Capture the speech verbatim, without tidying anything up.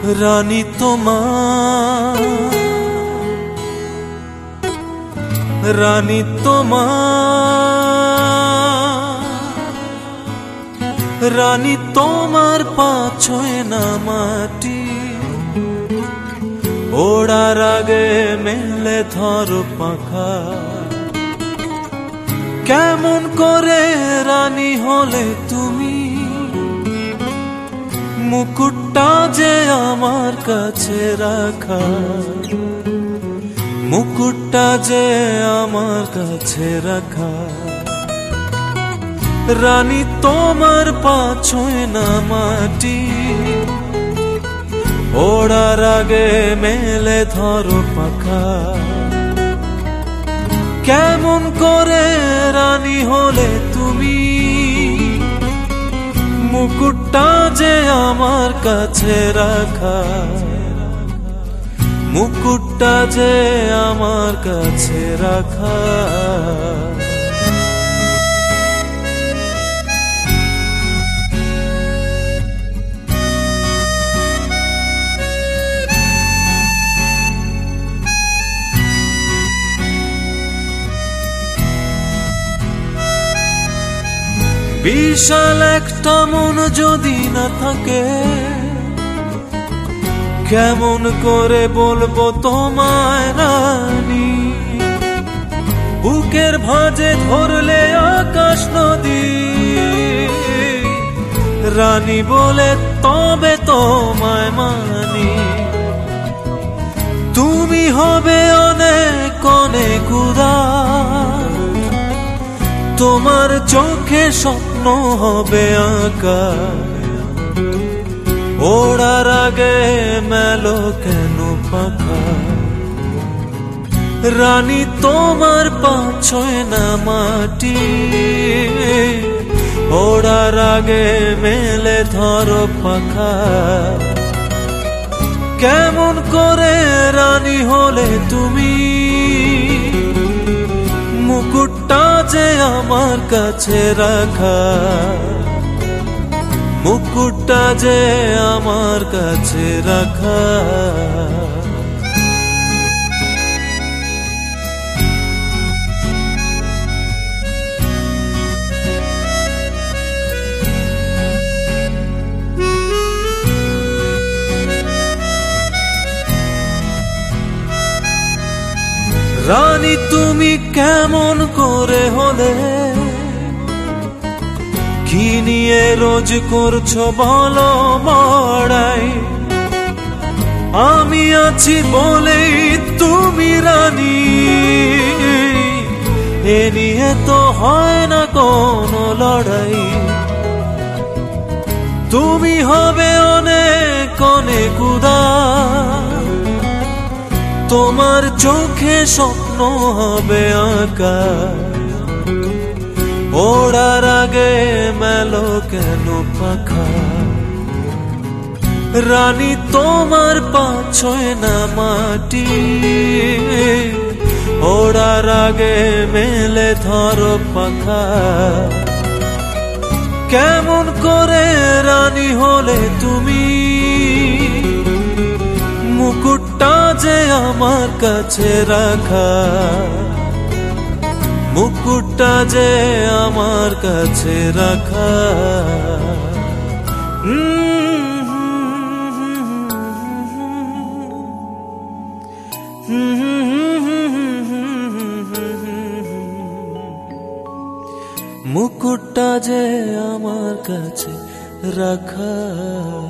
রানী তোমার রানী তোমার রানী তোমার পা ছয় না মাটি, ওড়ার আগে মেলে ধরো পাখা। কেমন করে রানী হলে তুমি, মুকুটটা যে আমার কাছে রাখা, মুকুটটা যে আমার কাছে রাখা। রানী তোমার পা ছয় না মাটি, ওড়ার আগে মেলে ধরো পাখা। কেমন করে রানী হলে তুমি, মুকুটটা যে আমার কাছে রাখা, মুকুটটা যে আমার কাছে রাখা। বিশাল একটা মন যদি না থাকে, কেমন করে বলবো তোমায় রানী। বুকের ভাঁজে ধরলে আকাশ নদী, রানী বলে তবে তোমায় মানি। তুমি হবে অনেক অনেক উদার, তোমার চোখে স্বপ্ন হবে আঁকা। ওড়ার আগে মেলো কেন পাখা, রানী তোমার পা ছয় না মাটি, ওড়ার আগে মেলে ধরো পাখা। কেমন করে রানী হলে তুমি, মুকুটটা যে আমার কাছে রাখা, মুকুটটা যে আমার কাছে রাখা। রানী তুমি কেমন করে হলে, কি নিয়ে রোজ করছো বলো বড়াই। আমি আছি বলেই তুমি রানী, এ নিয়ে তো হয় না কোনো লড়াই। তুমি হবে অনেক অনেক উদার, তোমার চোখে স্বপ্ন হবে আঁকা। ওড়ার আগে মেলো কেন পাখা, রানী তোমার পা ছয় না মাটি, ওড়ার আগে মেলে ধরো পাখা। কেমন করে রানী হলে তুমি, মুকুটটা যে আমার কাছে রাখা, মুকুটটা যে আমার কাছে রাখা। মুকুটটা যে আমার কাছে রাখা।